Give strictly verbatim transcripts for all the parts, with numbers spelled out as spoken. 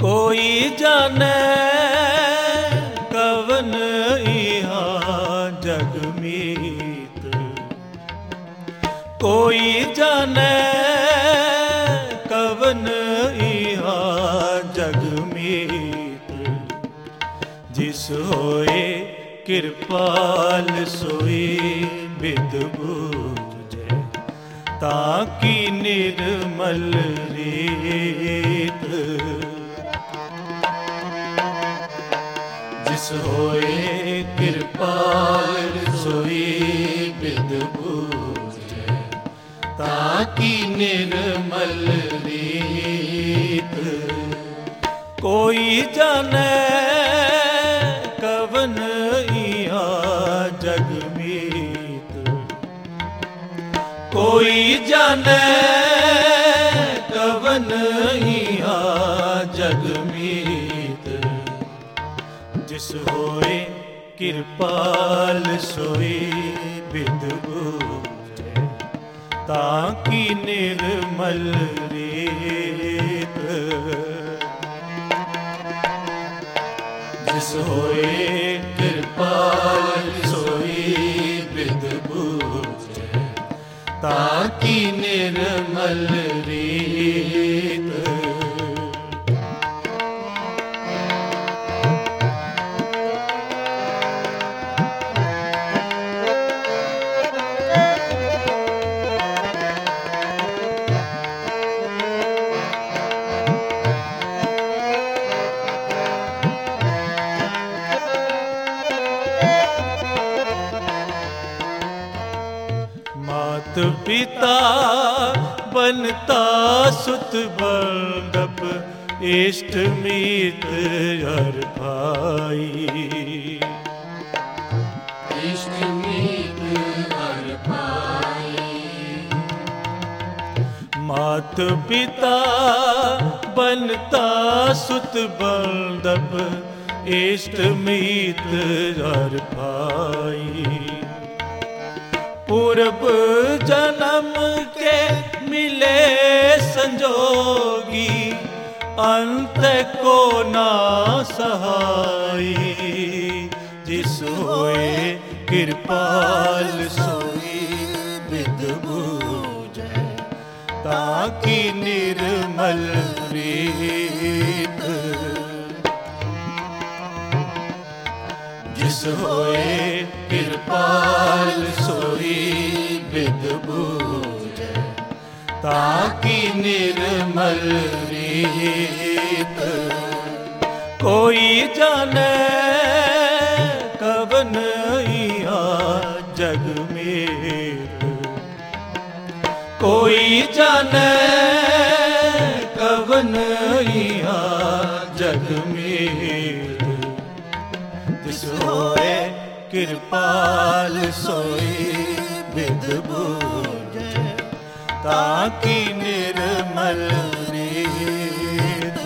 कोई जाने कवन इहाँ जग मीत, कोई जाने कवन इहाँ जग मीत। जिस होए कृपाल सोई बिद बूझे, ताकि निर्मल रीत। जिस होए कृपाल सोई बिद बूझे, ताकि निर्मल रीत। कोई जाने कवन इहाँ जग मीत, कोई जाने कवन इहाँ जग मीत। जिस होए कृपाल सोई बिद बूझे, ताकि निर्मल रीत। जिस होए कृपाल सोई बिद बूझे, ताकि निर्मल रीत। मात पिता बनता सुत बंदप, इष्ट मीत हर भाई। इष्ट मीत हर भाई। मात पिता बनता सुत बंदप, इष्ट मीत हर भाई। पूर्व जन्म के मिले संजोगी, अंत को ना सहाई। जिस होए कृपाल सोई बिद बूझे, ताकि निर्मल रीत। जिस होए कृपाल सोई बिद बूझे, ताकि निर्मल रीत। कोई जाने कवन इहाँ जग मीत, कोई जाने कवन इहाँ जग मीत। जिस होए कृपाल सोई बिद बूझे, ताकि निर्मल रीत।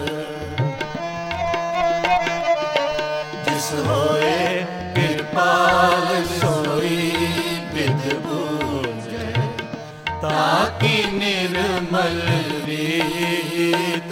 जिस होए कृपाल सोई बिद बूझे, ताकि निर्मल रीत।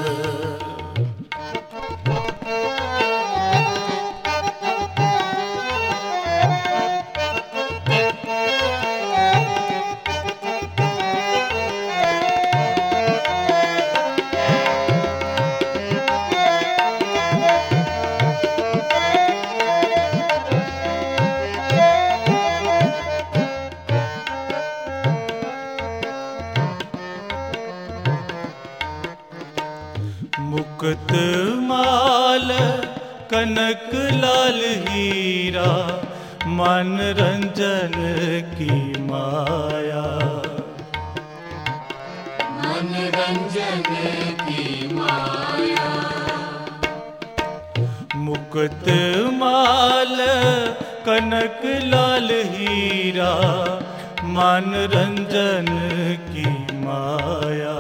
मुकुत माल कनक लाल हीरा, मन रंजन की माया। मन रंजन की माया। मुकुत माल कनक लाल हीरा, मन रंजन की माया।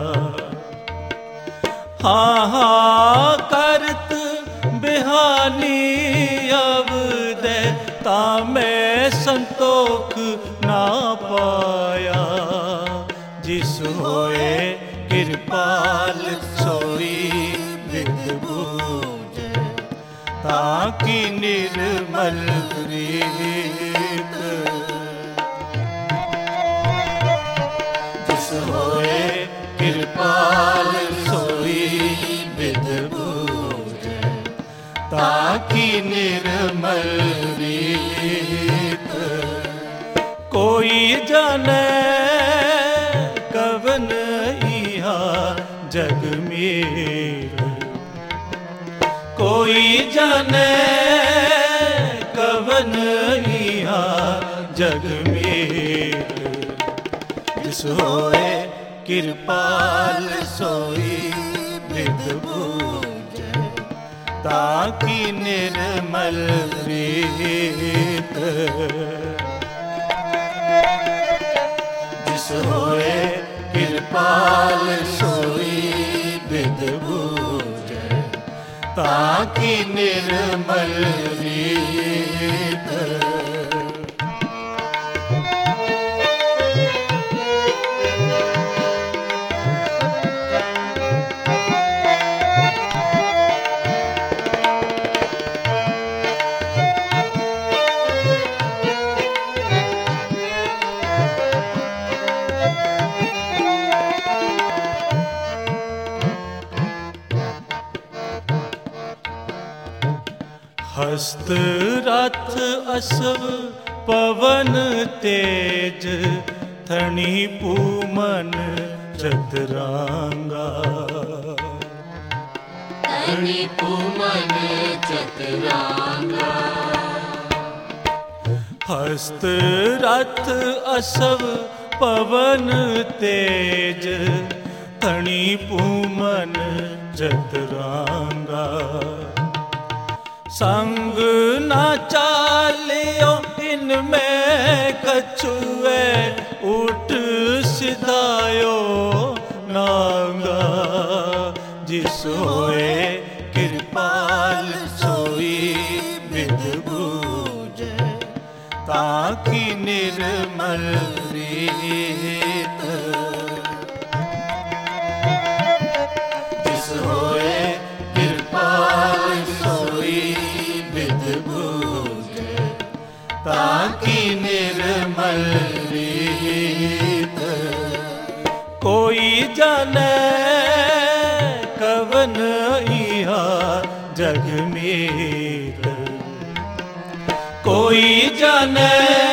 हाँ हाँ करत बिहानी अवदे, तामै संतोख ना पाया। जिस होए कृपाल सोई विद बूझे, ताकि निर्मल रीत। जिस होए कृपाल सोई विद बूझे, ताकि निर्मल रीत। कोई जाने कवन इहा जग में, कोई जाने कवन इहा जग में। जिस होए कृपाल सोई विद बूझे, ताकि निर्मल रीत। जिस होए कृपाल सोई विद बूझे, ताकि निर्मल रीत। हस्त रथ असव पवन तेज, थनी पूमन चतुरांगा। धनी पूमन चतुरांगा। हस्त रथ असव पवन तेज, थनी पूमन चतुरांगा। संग न चालियो इनमें कछुए, उठ सिधायो नांगा। जिस होए कृपाल सोई विद बूझे, ताकि निर्मल रीत। जिस होए कृपाल सोई विद बूझे, ताकि निर्मल रीत। कोई जाने कवन इहा जग में, कोई जाने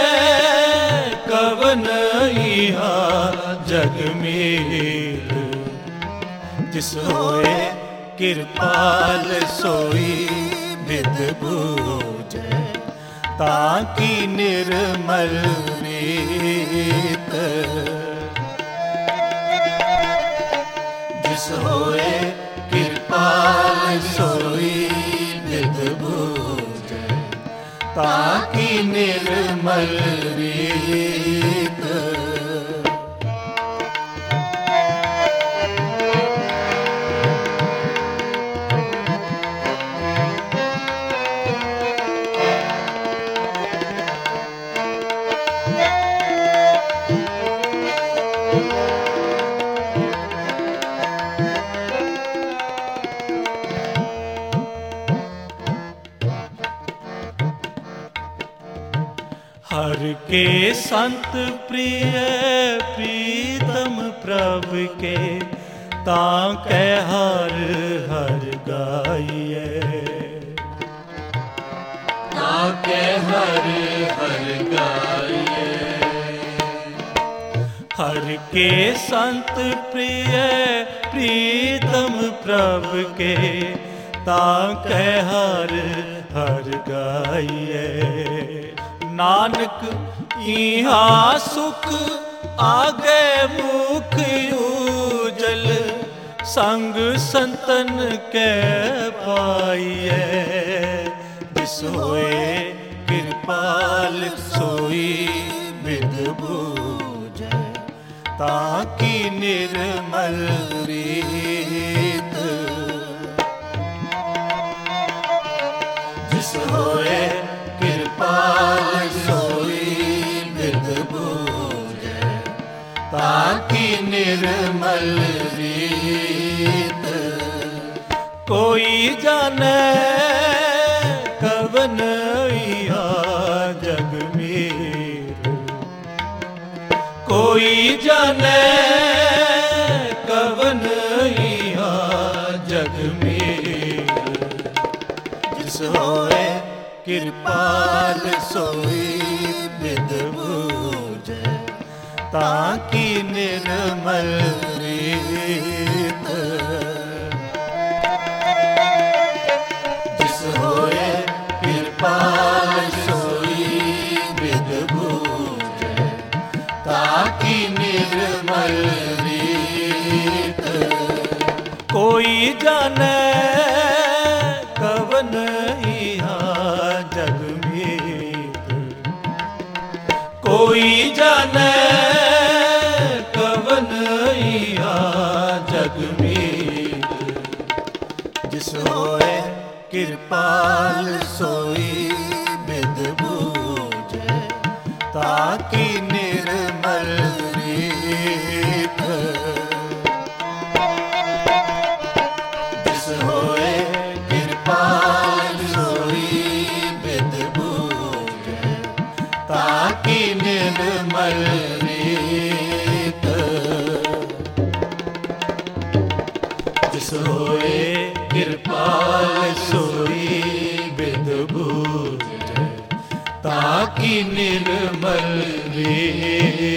कवन इहा जग में। जिस होए कृपाल सोई विद बूझे, ताकि निर्मल रीत। जिस होए कृपाल सोई विद बूझे, ताकि निर्मल रीत। हर के संत प्रिय प्रीतम प्रभ के, ताके हर हर गाइए। ताके हर हर गाइए। हर के संत प्रिय प्रीतम प्रभ के, ताके हर हर गाइए। नानक इहा सुख आगे मुख उजल, संग संतन के पाइए। जिस होए कृपाल सोई विद बूझे, ताकि निर्मल रीत। जिस होए कृपाल सोई विद बूझे, ताकि निर्मल रीत। कोई जाने कवन इहा जग मीर, कोई जाने कवन इहा जग मीर। जिस होए कृपाल सोई बिद बूझे, ताकि निर्मल रीत। जिस होए कृपाल सोई बिद बूझे, ताकि निर्मल रीत। कोई जाने कवन इहा जग मीत, कोई जाने कवन इहा जग मीत। जिस होए कृपाल सोई बिद बूझे, ताकि निर्मल रीत। जिस होए कृपाल सोई बिद बूझे, ताकि निर्मल रीत। जिस होए कृपाल सोई बिद बूझे, ताकि निर्मल रीत।